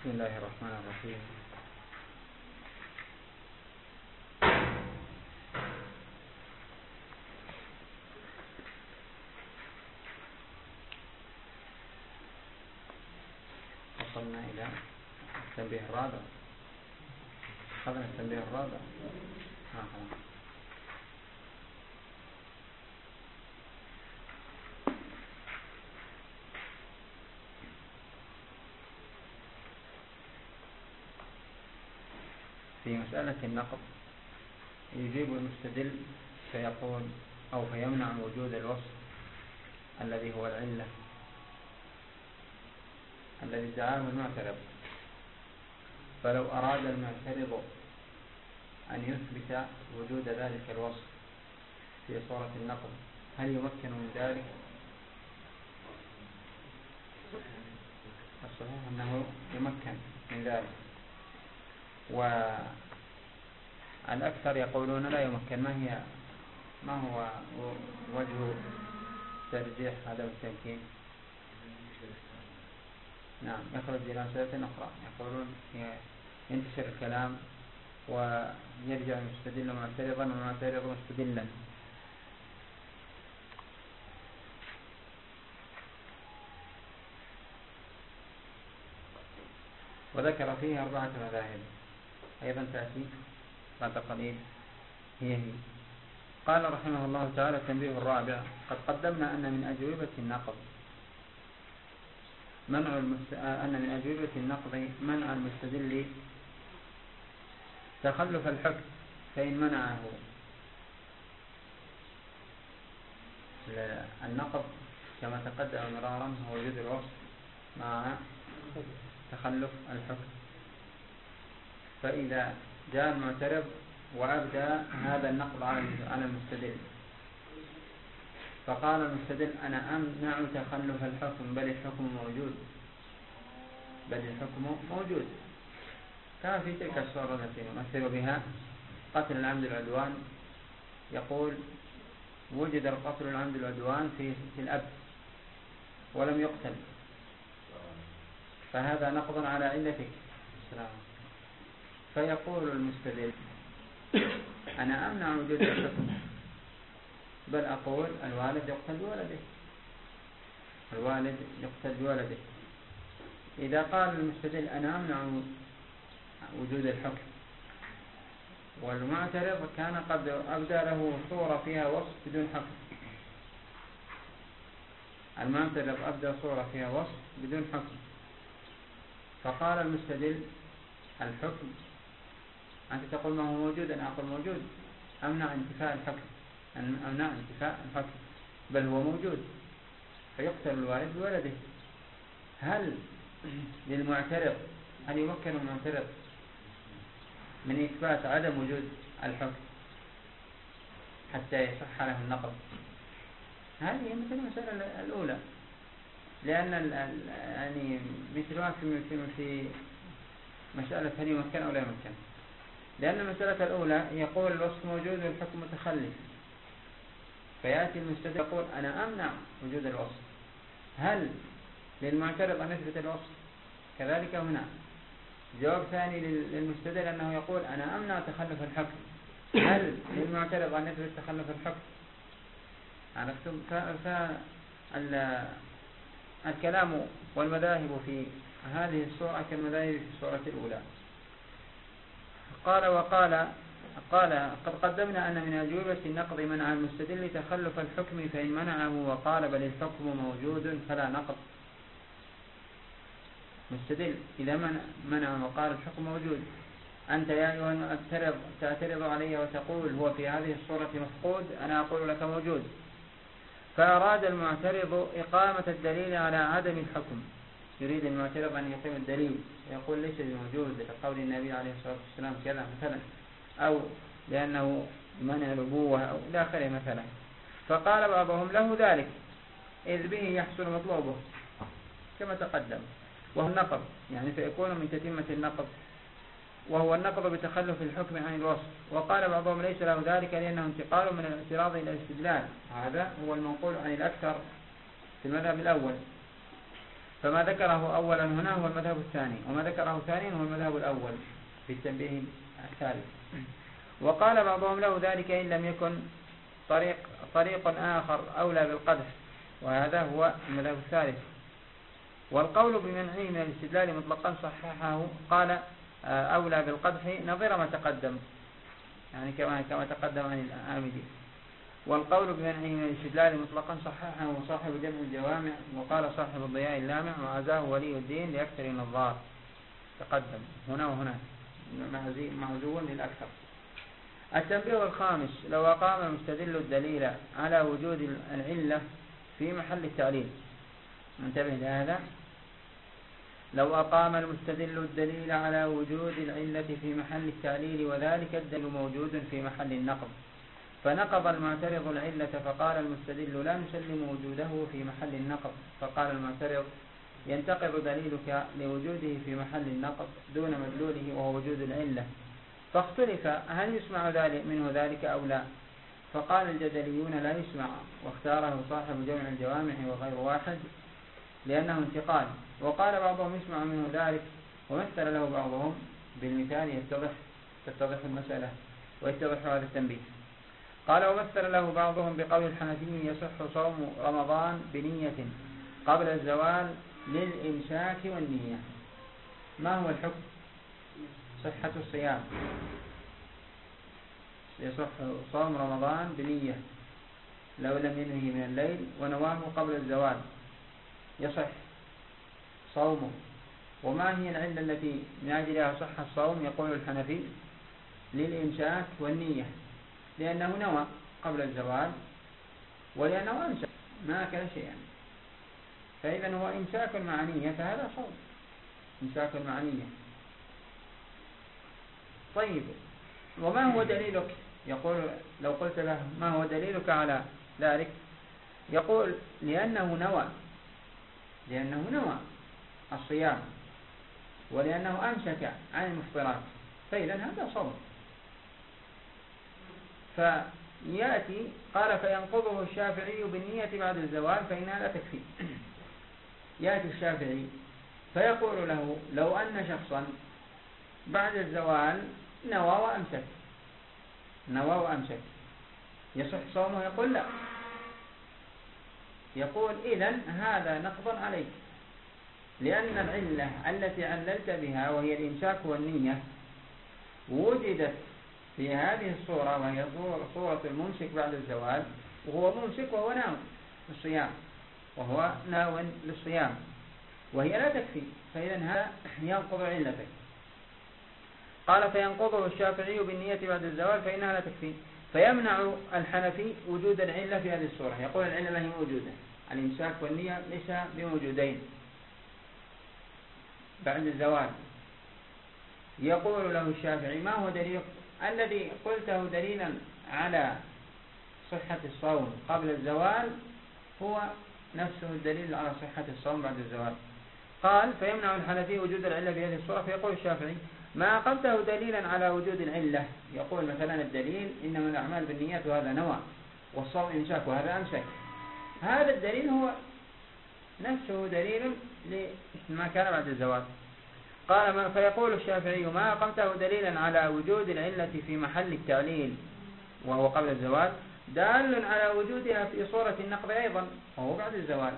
بسم الله الرحمن الرحيم. وصلنا إلى التنبيه الرابع. أخذنا التنبيه الرابع. في مسألة النقض يجيب المستدل فيقول أو فيمنع وجود الوصف الذي هو العلة الذي ادعاه المعترض. فلو أراد المعترض أن يثبت وجود ذلك الوصف في صورة النقض هل يمكن من ذلك؟ الصحيح أنه يمكن من ذلك، والأكثر يقولون لا يمكن. ما هو وجه ترجيح هذا التمكين؟ نعم، يخرج إلى مسألة أخرى. يقولون ينتشر الكلام ويرجع المستدل معترضا والمعترض مستدلا. وذكر فيه 4 مذاهب أيضا تأتي بعد قليل هي. قال رحمه الله تعالى: التنبيه الرابع. قد قدمنا أن من أجوبة النقض منع المستدل تخلف الحكم، فإن منعه النقض كما تقدم مرارا هو وجود الوصف مع تخلف الحكم. فإذا جاء المعترض وأبدى هذا النقض على المستدل فقال المستدل: أنا أمنع تخلف الحكم بل الحكم موجود، كما في تلك الصورة التي نمثل بها قتل العمد العدوان. يقول: وجد القتل العمد العدوان في الأب ولم يقتل، فهذا نقض على علتك. فيقول المستدل: أنا أمنع وجود الحكم بل أقول الوالد يقتل بولده. إذا قال المستدل: أنا أمنع وجود الحكم، والمعترض كان قد أبدى له صورة فيها وصف بدون حكم، المعترض أبدى صورة فيها وصف بدون حكم، فقال المستدل: الحكم أنت تقول ما هو موجود، أنا أقول موجود، أمنع انتفاء الحكم بل هو موجود، فيقتل الوالد بولده. هل يمكن المعترض من إثبات عدم وجود الحكم حتى يصح له النقض؟ هذه مثل المسألة الأولى، لأن مثلها في مسألة هل يمكن أو لا يمكن. لأن المسألة الأولى يقول الوصف موجود والحكم متخلف، فيأتي المستدل يقول: أنا أمنع وجود الوصف. هل للمعترض أن يثبت الوصف؟ كذلك هنا جواب ثاني للمستدل أنه يقول: أنا أمنع تخلف الحكم. هل للمعترض أن يثبت تخلف الحكم؟ عرفتم؟ الكلام والمذاهب في هذه الصورة كالمذاهب في الصورة الأولى. قال: قد قدمنا أن من أجوبة النقض منع المستدل تخلف الحكم، فإن منعه وقال بل الحكم موجود فلا نقض. مستدل إذا منع وقال الحكم موجود، أنت يا أيها المعترض تعترض علي وتقول هو في هذه الصورة مفقود، أنا أقول لك موجود. فأراد المعترض إقامة الدليل على عدم الحكم، يريد المعترض أن يقيم الدليل ويقول ليس بموجود لقول النبي عليه الصلاة والسلام كذا مثلا، أو لأنه منع الأبوة أو إلى آخره مثلا. فقال بعضهم: له ذلك إذ به يحصل مطلوبه كما تقدم، وهو النقض، يعني فيكون من تتمة النقض، وهو النقض بتخلف الحكم عن الوصف. وقال بعضهم: ليس له ذلك لأنه انتقال من الاعتراض إلى الاستدلال. هذا هو المنقول عن الأكثر في المذهب الأول. فما ذكره أولا هنا هو المذهب الثاني، وما ذكره ثانيا هو المذهب الأول في التنبيه الثالث. وقال بعضهم له ذلك إن لم يكن طريق آخر أولى بالقدح، وهذا هو المذهب الثالث. والقول بمنعه من الاستدلال مطلقا صححه، قال أولى بالقدح نظير ما تقدم، يعني كما تقدم عن الآمدي. والقول بمنعه من الاستدلال مطلقا صححه صاحب جمع الجوامع، وقال صاحب الضياء اللامع وعزاه ولي الدين لأكثر النظار، تقدم هنا وهنا معزو للأكثر. التنبيه الخامس: لو أقام المستدل الدليل على وجود العلة في محل التعليل. انتبه لهذا: لو أقام المستدل الدليل على وجود العلة في محل التعليل وذلك الدليل موجود في محل النقض، فنقض المعترض العلة فقال المستدل لا نسلم وجوده في محل النقض، فقال المعترض ينتقض دليلك لوجوده في محل النقض دون مدلوله وهو وجود العلة، فاختلف هل يسمع منه ذلك أو لا، فقال الجدليون لا يسمع، واختاره صاحب جمع الجوامع وغير واحد لأنه انتقال. وقال بعضهم يسمع منه ذلك، ومثل له بعضهم بالمثال تتضح المسألة ويتضح هذا التنبيه. قال: ومثل له بعضهم بقول الحنفي يصح صوم رمضان بنية قبل الزوال للإمساك والنية. ما هو الحكم؟ صحة الصيام، يصح صوم رمضان بنية لو لم ينهي من الليل ونواه قبل الزوال، يصح صومه. وما هي العلة التي من أجلها صح الصوم؟ يقول الحنفي للإمساك والنية، لأنه نوى قبل الزوال ولأنه أمسك ما أكل شيئا، فإذا هو إمساك مع نية، فهذا صوم إمساك مع نية. طيب، وما هو دليلك؟ يقول لو قلت له ما هو دليلك على ذلك؟ يقول لأنه نوى الصيام ولأنه أمسك عن المفطرات، فإذا هذا صوم. فيأتي قال فينقضه الشافعي بالنية بعد الزوال فإنها لا تكفي. يأتي الشافعي فيقول له لو أن شخصا بعد الزوال نوى وأمسك يصح صومه؟ يقول لا. يقول إذن هذا نقض عليك، لأن العلة التي عللت بها وهي الإمساك والنية وجدت في هذه الصورة، وهي صورة الممسك بعد الزوال، وهو ممسك وهو ناو للصيام، وهو ناو للصيام، وهي لا تكفي، فإذا هذا ينقض علتك. قال فينقضه الشافعي بالنية بعد الزوال فإنها لا تكفي، فيمنع الحنفي وجود العلة في هذه الصورة. يقول العلة ما هي موجودة، الإمساك والنية ليس بموجودين بعد الزوال. يقول له الشافعي ما هو دليل الذي قلته دليلا على صحة الصوم قبل الزوال هو نفسه الدليل على صحة الصوم بعد الزوال. قال فيمنع الحنفي وجود العلة في هذه الصورة. فيقول الشافعي ما أقمته دليلا على وجود العلة. يقول مثلا الدليل إنما الأعمال بالنيات وهذا نوى، والصوم إمساك وهذا أمسك، هذا الدليل هو نفسه دليل لما كان بعد الزوال. قال فيقول الشافعي ما أقمته دليلا على وجود العلة في محل التعليل وهو قبل الزوال دال على وجودها في صورة النقض أيضا وهو بعد الزوال.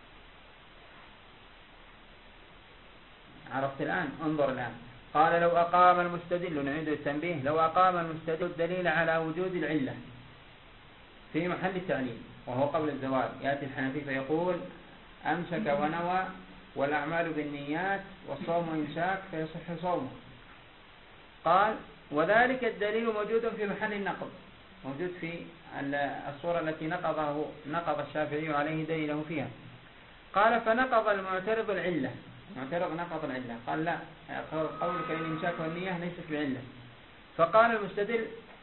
عرفت الآن؟ انظر الآن. قال لو أقام المستدل، نعيد التنبيه، لو أقام المستدل الدليل على وجود العلة في محل التعليل وهو قبل الزوال، يأتي الحنفي فيقول أمسك ونوى والأعمال بالنيات والصوم إمساك فيصح صومه. قال وذلك الدليل موجود في محل النقض، موجود في الصورة التي نقض الشافعي عليه دليله فيها. قال فنقض المعترض العلة، المعترض نقض العلة، قال لا، قولك الإمساك والنية ليست بعلة. فقال المستدل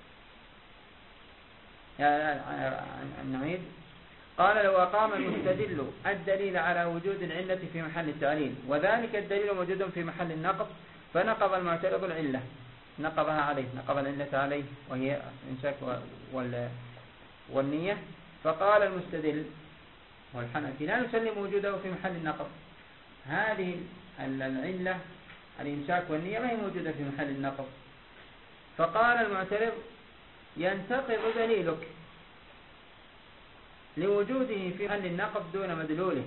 نعيد. قال لو أقام المستدل الدليل على وجود العلة في محل التعليل وذلك الدليل موجود في محل النقض فنقض المعترض العلة، نقضها عليه، نقض العلة عليه وهي الإمساك والنية. فقال المستدل والحنفي لا نسلم وجوده في محل النقض، هذه العلة الإمساك والنية ما هي موجودة في محل النقض. فقال المعترض ينتقض دليلك لوجوده في محل النقض دون مدلوله.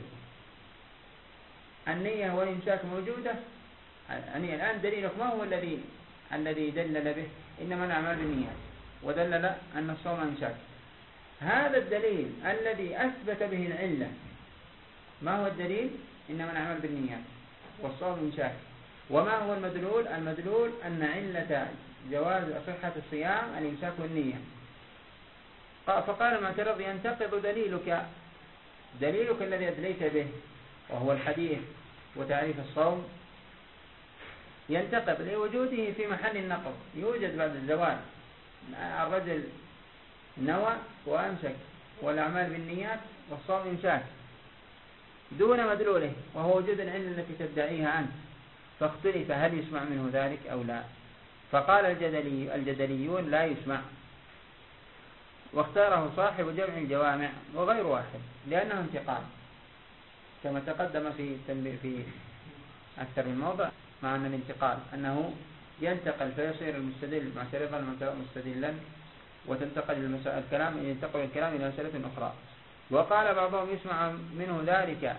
النية والإمساك موجودة، يعني الآن دليلك ما هو الذي دلل به؟ إنما الأعمال بالنيات، ودلل أن الصوم إمساك. هذا الدليل الذي أثبت به العلة ما هو الدليل؟ إنما الأعمال بالنيات والصوم إمساك. وما هو المدلول؟ المدلول أن علة جواز صحة الصيام الإمساك والنية. فقال المعترض ينتقض دليلك الذي أدليت به وهو الحديث وتعريف الصوم، ينتقض لوجوده في محل النقض، يوجد بعد الزوال. الرجل نوى وأمسك، والأعمال بالنيات والصوم إمساك دون مدلوله، وهو وجود العلة التي تدعيها عنه. فاختلف هل يسمع منه ذلك أو لا. فقال الجدليون لا يسمع، واختاره صاحب جمع الجوامع وغير واحد لأنه انتقال، كما تقدم في أكثر من موضع مع أن الانتقال أنه ينتقل فيصير المستدل معترضا مستدلا، وتنتقل الكلام ينتقل الكلام إلى مسألة أخرى. وقال بعضهم يسمع منه ذلك،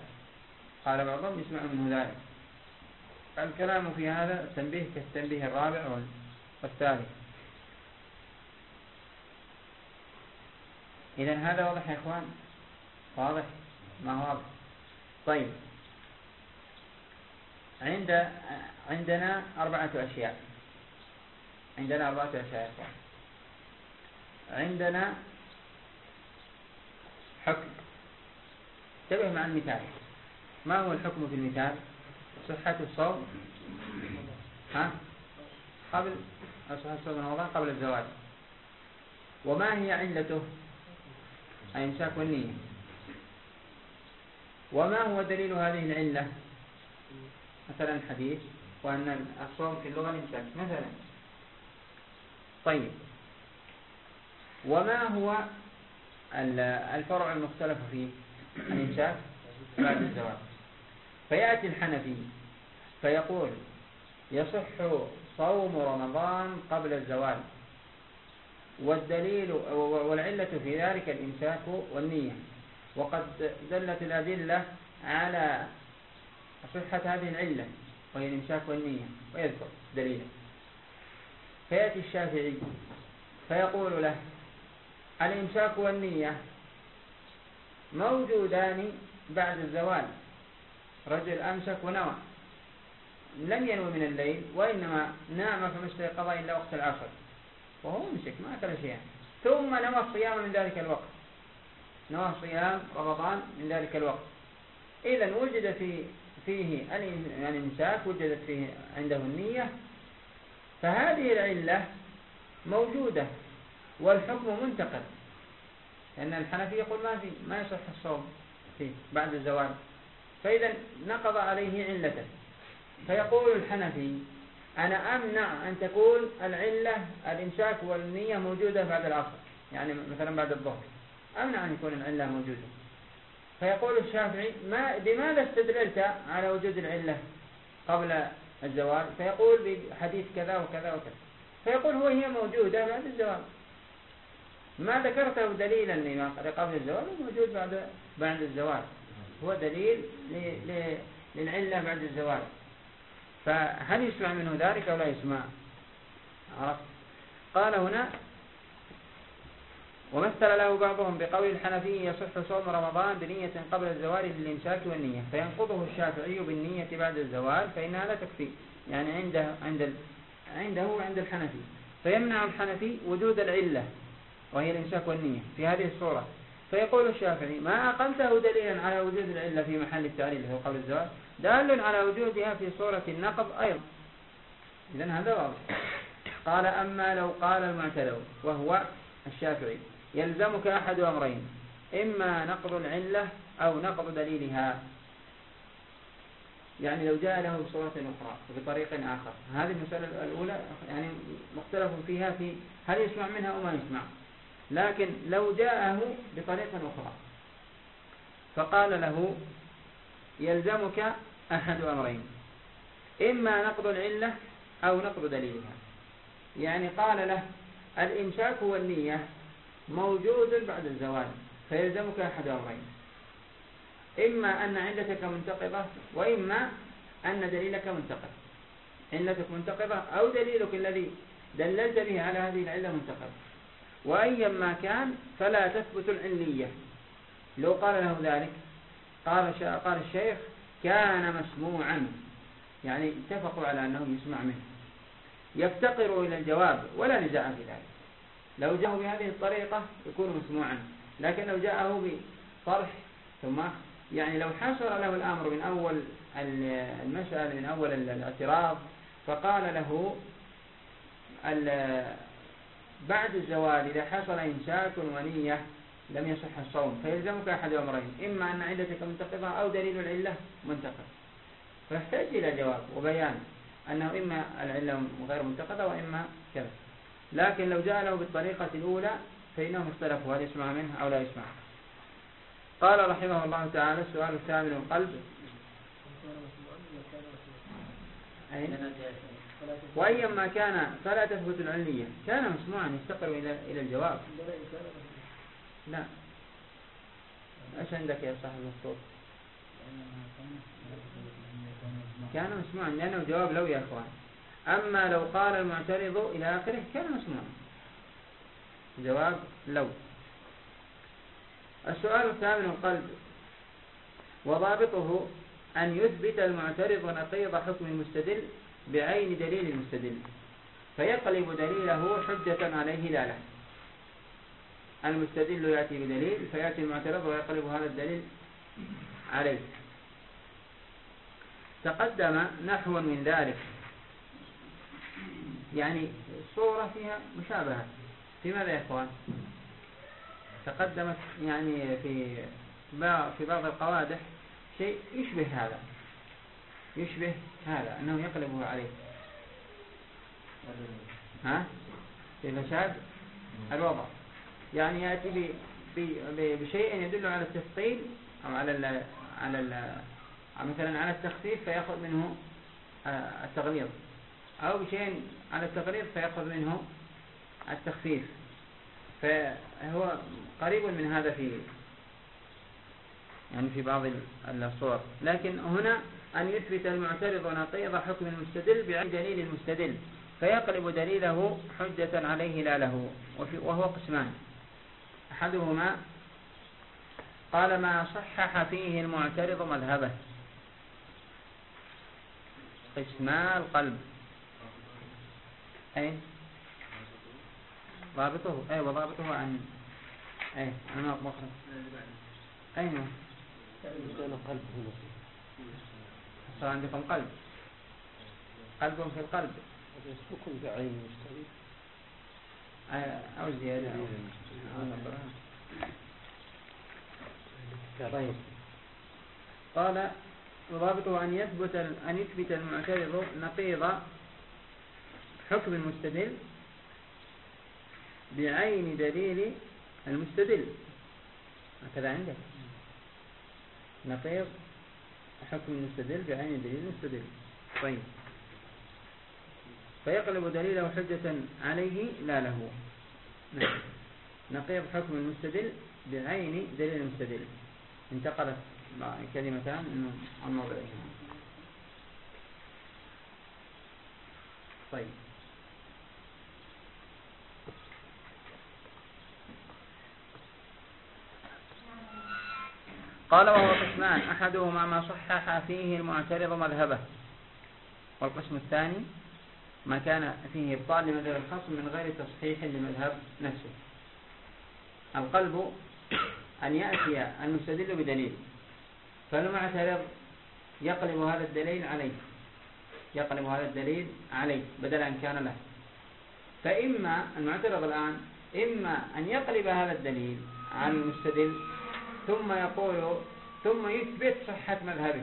الكلام في هذا التنبيه كالتنبيه الرابع والثالث. إذن هذا واضح يا إخوان؟ واضح؟ ما واضح؟ طيب، عندنا 4 أشياء. يا إخوان. عندنا حكم. انتبه مع المثال. ما هو الحكم في المثال؟ صحة الصوم قبل صحة الصوم رمضان قبل الزواج. وما هي علته؟ الإمساك والنية. وما هو دليل هذه العلة؟ مثلا حديث وأن الصوم في اللغة الإمساك مثلا. طيب، وما هو الفرع المختلف فيه؟ الإمساك بعد الزواج. فيأتي الحنفي فيقول يصح صوم رمضان قبل الزوال، والعلة في ذلك الإمساك والنية، وقد دلت الأدلة على صحة هذه العلة وهي الإمساك والنية، ويذكر دليلا. فيأتي الشافعي فيقول له الإمساك والنية موجودان بعد الزوال. رجل أمسك ونوى، لم ينوي من الليل وإنما نام فما استيقظ إلا وقت العصر، وهو مسك ما أكل شيئا، ثم نوى الصيام من ذلك الوقت، نوى صيام رمضان من ذلك الوقت. إذن وجد فيه الإمساك، وجدت فيه عنده النية، فهذه العلة موجودة والحكم منتقل. لأن الحنفي يقول ما يصح الصوم فيه بعد الزوال، فإذا نقض عليه علته. فيقول الحنفي أنا أمنع أن تكون العلة الإمساك والنية موجودة بعد العصر، يعني مثلا بعد الظهر، أمنع أن يكون العلة موجودة. فيقول الشافعي بماذا استدللت على وجود العلة قبل الزوال؟ فيقول بحديث كذا وكذا وكذا. فيقول هي موجودة بعد الزوال، ما ذكرته دليلا قبل الزوال موجود بعد الزوال، هو دليل للعلة بعد الزوال. فهل يسمع منه ذلك أو لا يسمع؟ عرفت؟ قال هنا ومثل له بعضهم بقول الحنفي يصح صوم رمضان بنية قبل الزوال للإمساك والنية، فينقضه الشافعي بالنية بعد الزوال فإنها لا تكفي، يعني عنده وعند الحنفي. فيمنع الحنفي وجود العلة وهي الإمساك والنية في هذه الصورة. فيقول الشافعي ما أقمته دليلا على وجود العلة في محل التعليل هو قبل الزوال دال على وجودها في صورة النقض أيضا. إذن هذا واضح. قال أما لو قال المعترض وهو الشافعي يلزمك أحد أمرين، إما نقض العلة أو نقض دليلها، يعني لو جاء له بصورة أخرى وبطريق آخر. هذه المسألة الأولى يعني مختلف فيها في هل يسمع منها أو ما يسمع، لكن لو جاءه بطريق أخرى فقال له يلزمك أحد أمرين: إما نقض العلة أو نقض دليلها. يعني قال له الإمساك والنية موجود بعد الزوال، فيلزمك أحد أمرين: إما أن علتك منتقضة، وإما أن دليلك منتقض. علتك منتقضة أو دليلك الذي دللت به على هذه العلة منتقض، وأيما كان فلا تثبت العلية. لو قال له ذلك قال الشيخ كان مسموعا، يعني اتفقوا على أنه يسمع منه، يفتقر إلى الجواب ولا نزاع في ذلك. لو جاءه بهذه الطريقة يكون مسموعا، لكن لو جاءه بطرح ثم يعني لو حصل له الأمر من أول المسألة، من أول الاعتراض، فقال له بعد الزوال إذا حصل إمساك ونية لم يصح الصوم، فيلزمك أحد أمرين: إما أن علتك منتقضة أو دليل العلة منتقض. فيحتاج إلى جواب وبيان أنه إما العلة غير منتقضة وإما كذا. لكن لو جاء له بالطريقة الأولى فإنهم اختلفوا هل يسمع منه أو لا يسمع. قال رحمه الله تعالى: السؤال الثامن: القلب. وأيما كان فلا تثبت العلية. كان مسموعا يفتقر إلى الجواب. لا، ايش عندك يا صاحب المخطوط؟ كان مسموعا لأنه جواب لو يا أخوان. أما لو قال المعترض إلى آخره كان مسموعا، جواب لو. السؤال الثامن: القلب. وضابطه أن يثبت المعترض نقيض حكم المستدل بعين دليل المستدل، فيقلب دليله حجة عليه لا له. المستدل يأتي بدليل فيأتي المعترض ويقلب هذا الدليل عليه. تقدم نحو من ذلك، يعني صورة فيها مشابهة. في ماذا يا إخوان؟ تقدمت يعني في بعض القوادح شيء يشبه هذا أنه يقلبه عليه. في فساد الوضع، يعني يأتي بشيء يدل على التثقيل أو مثلا على التخفيف فيأخذ منه التغليظ، أو بشيء على التغليظ فيأخذ منه التخفيف، فهو قريب من هذا في بعض الصور. لكن هنا أن يثبت المعترض نقيض حكم المستدل بعين دليل المستدل، فيقلب دليله حجة عليه لا له. وهو قسمان: أحدهما قال ما صحح فيه المعترض مذهبه. قسما القلب ضابطه وضابطه عن أنا مخرج أين قلب صار عندكم قلب في القلب يسبكم بعين مستدل أو زيادة طيب. قال وضابطه أن يثبت المعترض نقيض حكم المستدل بعين دليل المستدل. هكذا عندك نقيض حكم المستدل بعين دليل المستدل. طيب، فيقلب دليله حجة عليه لا له. نقيض حكم المستدل بعين دليل المستدل. انتقلت كلمتان عن موضعهما. طيب، قال وهو قسمان: أحدهما ما صحح فيه المعترض مذهبه، والقسم الثاني ما كان فيه إبطال لمذهب الخصم من غير تصحيح لمذهب نفسه. القلب أن يأتي المستدل بدليل، فالمعترض يقلب هذا الدليل عليه بدل أن كان له. فإما المعترض الآن إما أن يقلب هذا الدليل عن المستدل ثم يثبت صحة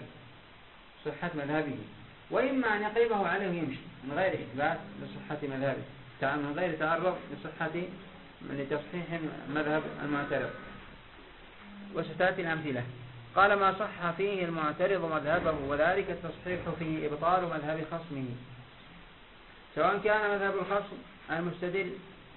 مذهبه، وإما أن يقلبه عليه ويمشي من غير إثبات لصحة مذهبه، من غير تعرض لتصحيح مذهب المعترض. وستأتي الأمثلة. قال ما صح فيه المعترض مذهبه وذلك التصحيح فيه إبطال مذهب خصمه، سواء كان مذهب الخصم المستدل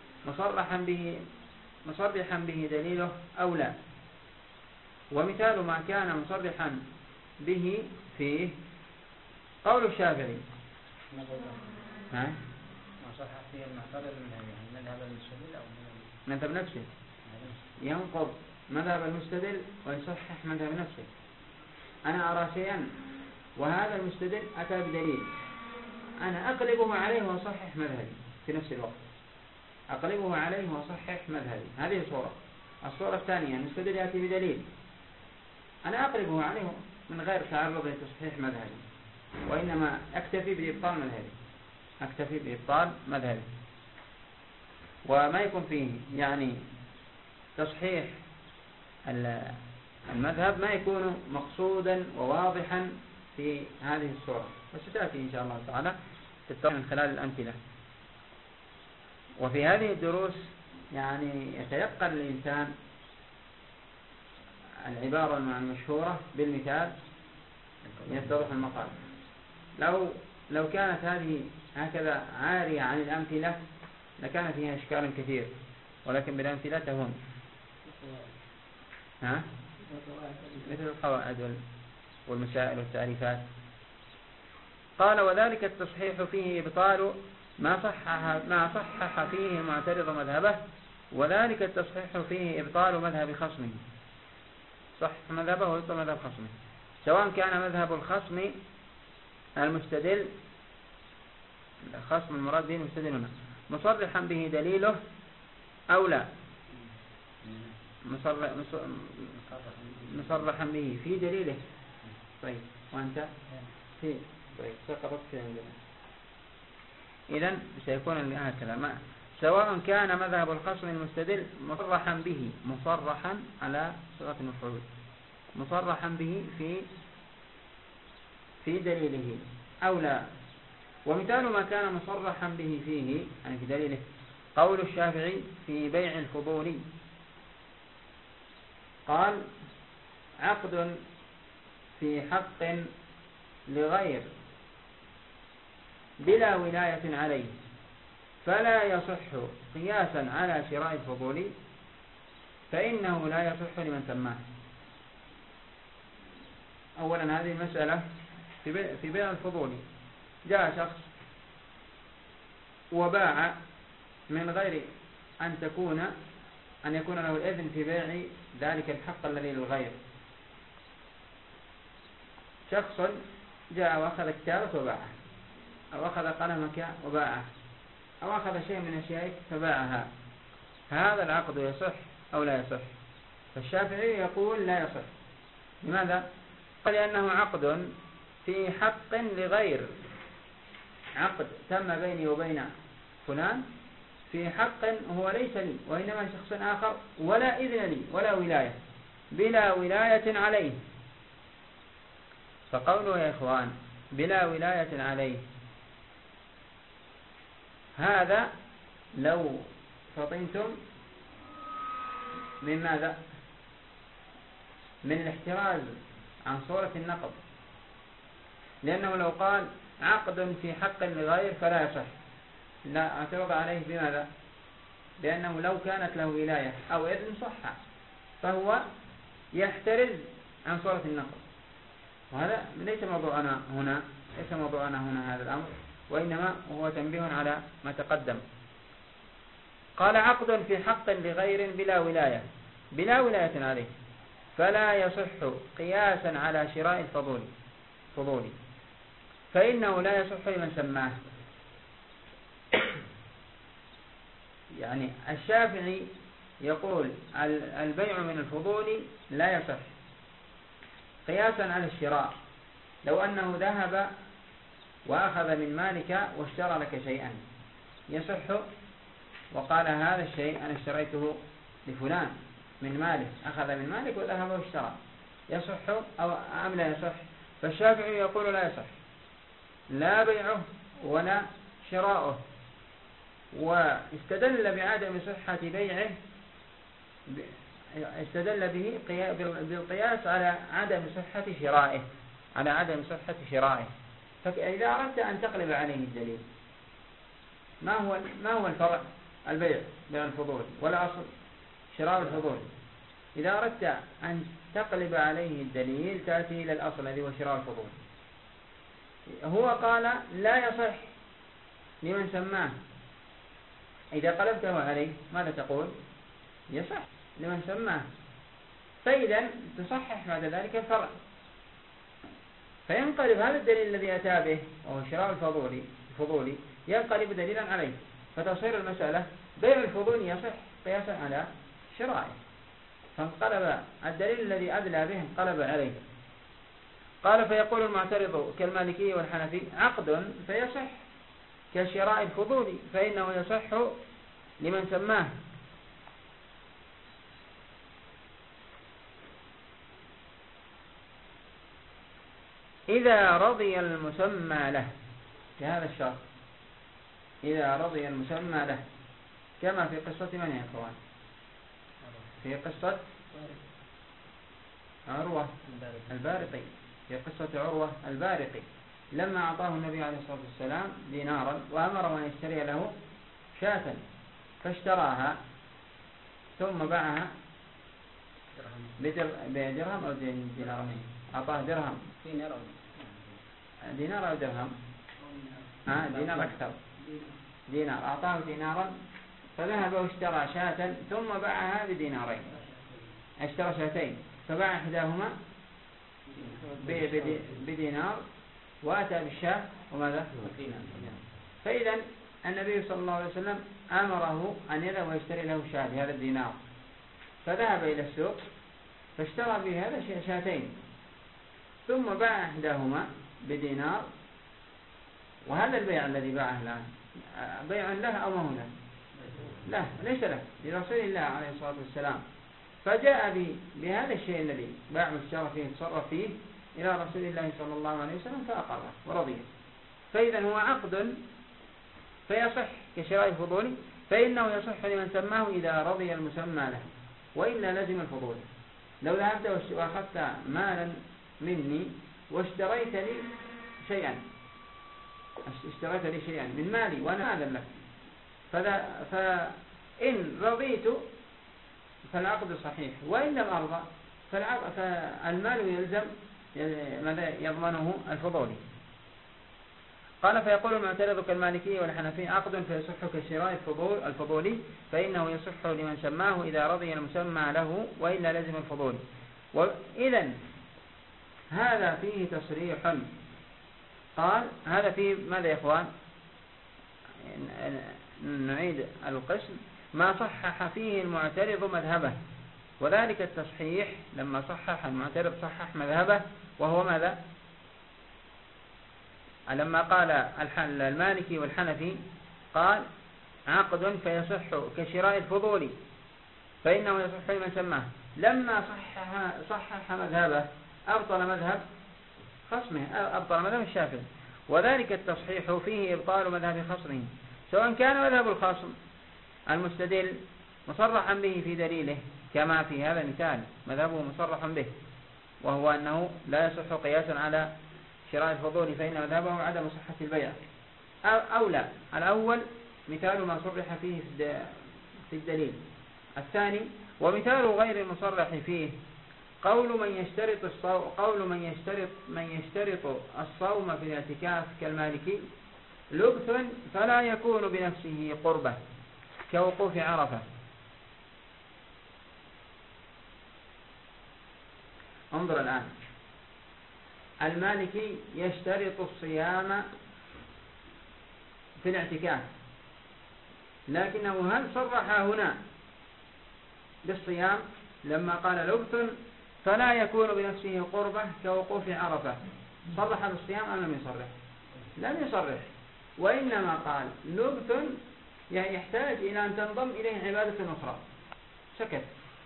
مصرحا به دليله أو لا. ومثال ما كان مصرحا به فيه قول الشافعي ما صح فيه المعترض من مذهب المستدل أو مذهب نفسه، ينقض مذهب المستدل ويصحح مذهب نفسه. أنا أرى شيئا وهذا المستدل أتى بدليل، أنا أقلبه عليه وأصحح مذهبي في نفس الوقت، أقلبه عليه وأصحح مذهبي. هذه صورة. الصورة الثانية المستدل يأتي بدليل، أنا أقلبه عليه من غير تعرض لتصحيح مذهبي، وإنما أكتفي بإبطال مذهبي وما يكون فيه يعني تصحيح المذهب ما يكون مقصودا وواضحا في هذه الصورة، وستأتي إن شاء الله تعالى تتضح من خلال الأمثلة. وفي هذه الدروس يعني يتيقن الإنسان العبارة المشهورة بالمثال يتضح المقال. لو كانت هذه هكذا عارية عن الأمثلة لكان فيها إشكال كثير، ولكن بالأمثلة تهون. مثل القواعد والمسائل والتعريفات. قال وذلك التصحيح فيه إبطال ما صحح فيه المعترض مذهبه، وذلك التصحيح فيه إبطال مذهب خصمه، صح مذهبه ويبطل مذهب خصمه، سواء كان مذهب الخصم المستدل، الخصم المراد به المستدل هنا، مصرحا به دليله أو لا، مصرحا به في دليله. طيب وأنت في طيب سقطت في عندنا. إذن سيكون هكذا، سواء كان مذهب الخصم المستدل مصرحا على صيغة المفعول، مصرحا به في دليله أو لا. ومثال ما كان مصرحا به فيه يعني في دليله قول الشافعي في بيع الفضول، قال عقد في حق لغير بلا ولاية عليه فلا يصح قياسا على شراء الفضول فإنه لا يصح لمن سماه. أولا هذه المسألة في بيع الفضول، جاء شخص وباع من غير أن يكون له الإذن في بيع ذلك الحق الذي للغير. شخص جاء وأخذ كتابك وباعه، أو أخذ قلمك وباعه، أو أخذ شيء من أشيائك فباعها، هذا العقد يصح أو لا يصح؟ فالشافعي يقول لا يصح. لماذا؟ قال لأنه عقد في حق لغير، عقد تم بيني وبين فلان في حق هو ليس لي وإنما شخص آخر، ولا إذن لي ولا ولاية، بلا ولاية عليه. فقوله يا إخوان بلا ولاية عليه، هذا لو فطنتم من ماذا؟ من الاحتراز عن صورة النقض، لأنه لو قال عقد في حق لغير فلا يصح، لا اعترض عليه بماذا؟ لأنه لو كانت له ولاية أو إذن صح، فهو يحترز عن صورة النقض. وهذا ليس موضوعنا هنا هذا الأمر، وإنما هو تنبيه على ما تقدم. قال عقد في حق لغير بلا ولاية عليه فلا يصح قياسا على شراء الفضول فإنه لا يصح لمن سماه. يعني الشافعي يقول البيع من الفضول لا يصح قياسا على الشراء، لو أنه ذهب وأخذ من مالك واشترى لك شيئا يصح، وقال هذا الشيء أنا اشتريته لفلان من مالك، أخذ من مالك وذهب واشترى، يصح أو أم لا يصح؟ فالشافعي يقول لا يصح، لا بيعه ولا شراؤه، واستدل بعدم صحة بيعه استدل به بالقياس على عدم صحة شرائه، على عدم صحة شرائه. فإذا أردت أن تقلب عليه الدليل، ما هو الفرع؟ البيع الفضول، ولا أصل شراء الفضول. إذا أردت أن تقلب عليه الدليل تأتي إلى الأصل الذي هو شراء الفضول. هو قال لا يصح لمن سماه. إذا قلبته عليه ماذا تقول؟ يصح لمن سماه. فإذا تصحح بعد ذلك الفرع، فينقلب هذا الدليل الذي أتى به وهو شراء الفضولي ينقلب دليلا عليه، فتصير المسألة بيع الفضول يصح قياسا على شرائه، فانقلب الدليل الذي أدلى به انقلب عليه. قال فيقول المعترض كالمالكي والحنفي عقد فيصح كشراء الفضول فإنه يصح لمن سماه. إذا رضي المسمى له، في هذا الشرط إذا رضي المسمى له، كما في قصة من يا إخوان؟ في قصة عروة البارقي، في قصة عروة البارقي لما أعطاه النبي عليه الصلاة والسلام دينارا وأمره أن يشتري له شاة، فاشتراها ثم باعها بدرهم أو دينارين. أعطاه درهم، دينار أو درهم، دينار أكثر، دينار. أعطاه دينارا فذهب واشترى شاة ثم باعها بدينارين، اشترى شاتين فباع إحداهما بدينار وأتى بالشاة وماذا؟ فإذا النبي صلى الله عليه وسلم أمره أن يذهب ويشتري له شاة بهذا الدينار، فذهب إلى السوق فاشترى بهذا شاتين ثم باع إحداهما بدينار. وهذا البيع الذي باعه الآن بيع له أو ما هو له؟ لا، ليس له، لرسول الله عليه الصلاة والسلام. فجاء بهذا الشيء الذي باع واشترى فيه تصرف فيه إلى رسول الله صلى الله عليه وسلم فأقره ورضيه. فإذا هو عقد فيصح كشراء الفضول، فإنه يصح لمن سماه إذا رضي المسمى له، وإلا لزم الفضول. لو ذهبت وأخذت مالا مني واشتريت لي شيئا من مالي وأنا أذن لك، فإن رضيت فالعقد صحيح، وإن لم أرضى فالمال يلزم ماذا يضمنه الفضولي. قال فيقول المعترض كالمالكي والحنفي عقد فيصح كشراء الفضولي فإنه يصح لمن سماه إذا رضي المسمى له وإلا لزم الفضول. وإذن هذا فيه تصريح. قال هذا فيه ماذا يا إخوان؟ نعيد القسم. ما صحح فيه المعترض مذهبه، وذلك التصحيح لما صحح المعترض صحح مذهبه، وهو ماذا؟ لما قال المالكي والحنفي قال عقد فيصح كشراء الفضول فإنه يصح لمن سماه. لما صحح مذهبه أبطل مذهب خصمه، أبطل مذهب الشافعي، وذلك التصحيح فيه إبطال مذهب خصمه، سواء كان مذهب الخصم المستدل مصرحا به في دليله كما في هذا المثال مذهبه مصرح به، وهو أنه لا يصح قياسا على شراء الفضول فإن مذهبه عدم صحة البيع، أو لا. الأول مثال ما صرح فيه في الدليل. الثاني ومثال غير المصرح فيه قول من يشترط الصوم في الاعتكاف كالمالكي لبث فلا يكون بنفسه قربة كوقوف عرفة. انظر الآن، المالكي يشترط الصيام في الاعتكاف، لكنه هل صرح هنا بالصيام لما قال لبث فلا يكون بنفسه قربة كوقوف عرفة؟ صرح بالصيام أم لم يصرح؟ لم يصرح، وإنما قال لبث يعني يحتاج إلى أن تنضم إليه عبادة أخرى، سكت.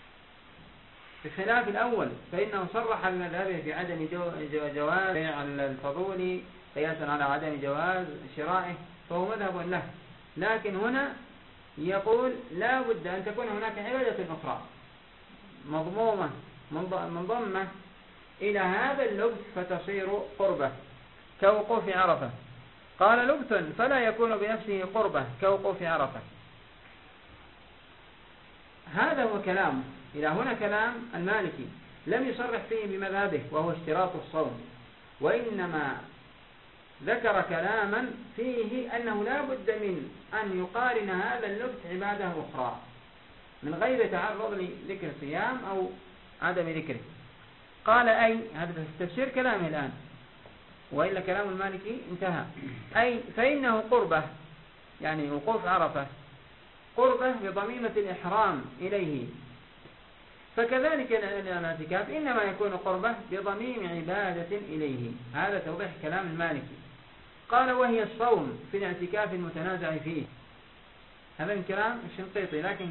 بخلاف الأول فإنه صرح بمذهبه في عدم جواز الفضول قياسا على عدم جواز شرائه، فهو مذهب له. لكن هنا يقول لا بد أن تكون هناك عبادة أخرى مضمومة منضمة إلى هذا اللبث فتصير قربة كوقوف عرفة. قال لبث فلا يكون بنفسه قربة كوقوف عرفة. هذا هو كلامه. إلى هنا كلام المالكي لم يصرح فيه بمذهبه وهو اشتراط الصوم، وإنما ذكر كلاما فيه أنه لا بد من أن يقارن هذا اللبث عبادة أخرى من غير تعرض لذكر صيام أو عدم ذكره. قال أي، هذا تفسير كلامه الآن، وإلا كلام المالكي انتهى. أي فإنه قربة، يعني وقوف عرفة قربة بضميمة الإحرام إليه، فكذلك الاعتكاف إنما يكون قربة بضميم عبادة إليه. هذا توضيح كلام المالكي. قال وهي الصوم في الاعتكاف المتنازع فيه. هذا من كلام الشنقيطي، لكن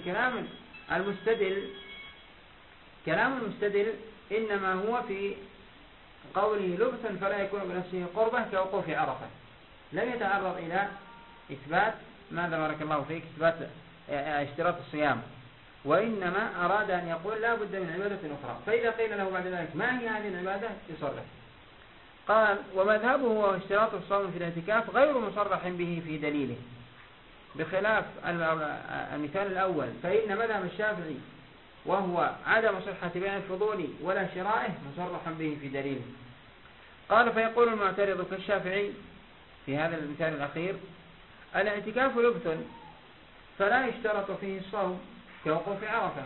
كلام المستدل إنما هو في قوله لبثا فلا يكون بنفسه قربة كوقوف عرفة. لم يتعرض إلى إثبات ماذا بارك الله فيك، إثبات اشتراط الصيام، وإنما أراد أن يقول لا بد من عبادة أخرى. فإذا قيل له بعد ذلك ما هي هذه العبادة يصرح. قال ومذهبه هو اشتراط الصوم في الاعتكاف غير مصرح به في دليله، بخلاف المثال الأول، فإن مذهب الشافعي وهو عدم صحة بيع الفضول ولا شرائه مصرح به في دليله. قال فيقول المعترض كالشافعي في هذا المثال الأخير الاعتكاف لبث فلا يشترط فيه الصوم كوقوف عرفة.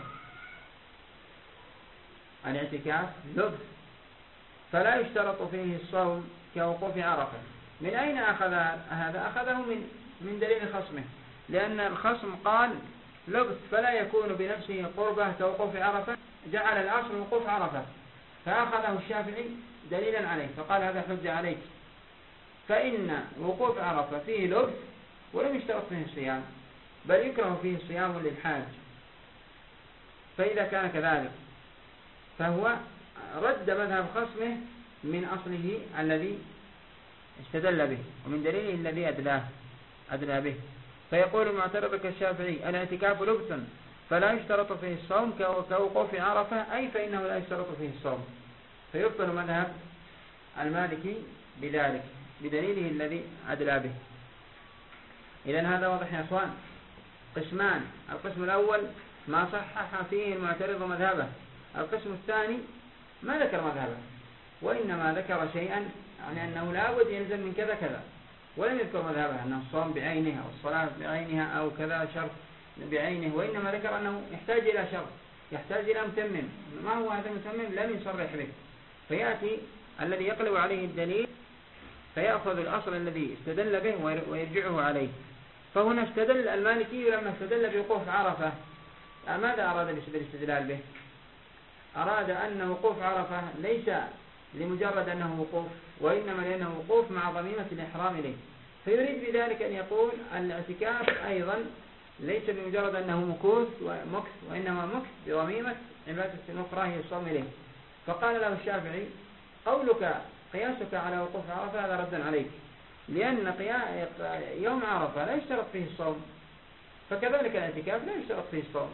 الاعتكاف لبث فلا يشترط فيه الصوم كوقوف عرفة. من أين أخذ هذا؟ أخذه من دليل خصمه، لأن الخصم قال لبث فلا يكون بنفسه قربة كوقوف عرفة، جعل الأصل وقوف عرفة، فأخذه الشافعي دليلا عليه فقال هذا حجة عليك، فإن وقوف عرفة فيه لبث ولم يشترط فيه الصيام، بل يكره فيه الصيام للحاج. فإذا كان كذلك فهو رد مذهب خصمه من أصله الذي استدل به ومن دليله الذي أدلى به. فيقول المعترض كالشافعي الاعتكاف لبث فلا يشترط فيه الصوم كوقوف عرفة، أي فإنه لا يشترط فيه الصوم، فيبطل مذهب المالكي بذلك بدليله الذي أدلى به. إذن هذا واضح يا أخوان. قسمان: القسم الأول ما صحح فيه المعترض مذهبه، القسم الثاني ما ذكر مذهبه وإنما ذكر شيئا يعني أنه لا بد يلزم من كذا كذا، ولم يذكر مذهبه أن الصوم بعينه أو الصلاة بعينها أو كذا شرط بعينه، وإنما ذكر أنه يحتاج إلى شرط، يحتاج إلى متمم. ما هو هذا المتمم؟ لم يصرح به، فيأتي الذي يقلب عليه الدليل فيأخذ الأصل الذي استدل به ويرجعه عليه. فهنا استدل المالكي لما استدل بوقوف عرفة، ماذا أراد الاستدلال به؟ أراد أن وقوف عرفة ليس لمجرد أنه وقوف، وإنما لأنه وقوف مع ضميمة الإحرام إليه، فيريد بذلك أن يقول الاعتكاف أيضا ليس بمجرد أنه مكوث وإنما مكث بضميمة عبادة أخرى هي الصوم إليه. فقال له الشافعي قياسك على وقوف عرفة هذا رد عليك، لأن يوم عرفة لا يشترط فيه الصوم، فكذلك الاعتكاف لا يشترط فيه الصوم.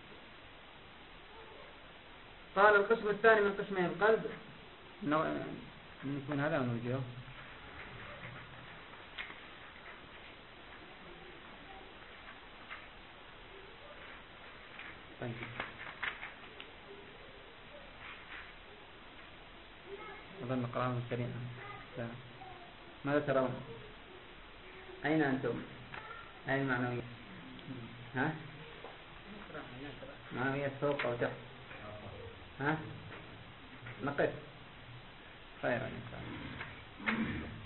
قال القسم الثاني من قسمي القلب من هذا ونرجعه. طيب أظن نقرأه سريعا. ماذا ترون؟ أين أنتم؟ أين المعنويات؟ ها؟ معنويات فوق أو تحت؟ ها؟ نقف خيرا إن شاء الله.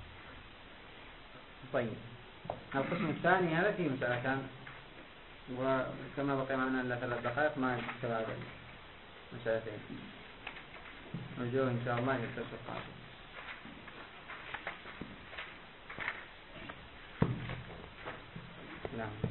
طيب القسم الثاني هذا فيه مسألتان، وكما بقي معنا إلا 3 دقائق ما يستوعب مسألتين، نرجوه إن شاء الله يتصل القادم. نعم.